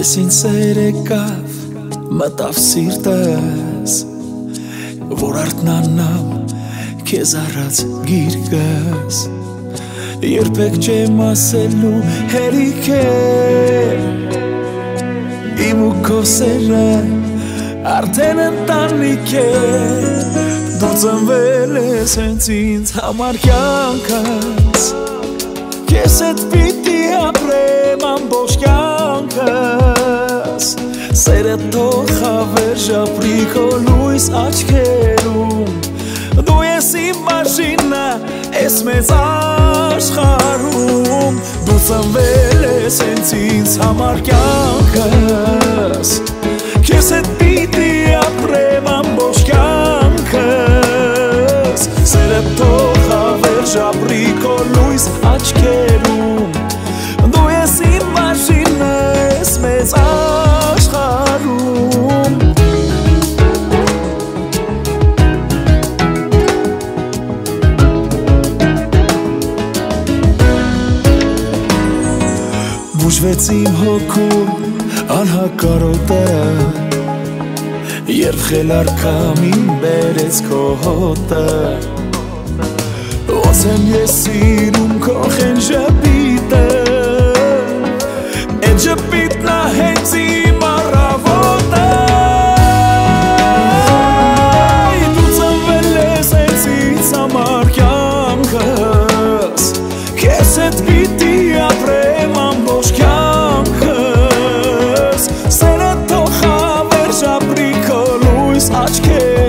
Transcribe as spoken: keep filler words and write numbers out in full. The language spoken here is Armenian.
Ես ինձ սեր եկավ, մտավ սիրտս, որ արթնանամ քեզ առած գիրկս, երբեք չեմ ասելու հերիք է, իմ ու քո սերը արդեն ընտանիք է, դու ծնվել ես հենց ինձ համար կյանքս, քեզ հետ պիտի ապրեմ ամբողջ կյանքս, սերը թող հավերժ ապրի քո լույս աչքերում, դու ես իմ մաշինը, ես մեծ աշխարհում, դու ծնվել ես հենց ինձ համար կյանքս, քեզ հետ պիտի ապրեմ ամբողջ կյանքս, սերը թող հավերժ ապրի քո լույս աչքերում, դու ես իմ մաշինը, ես մեծ աշխարհում. Բուժվեց իմ հոգու անհակարոտը, երբ խելար քամին բերեց քո հոտը, ոնց եմ ես սիրում քո խենջապիտը, էն ժպիտն ա հենց իմ առավոտը, դու ծնվել ես հենց ինձ համար կյանքս, քեզ հետ պիտի ապրեմ ամբողջ կյանքս, սերը թող հավերժ ապրի քո լույս աչքերում,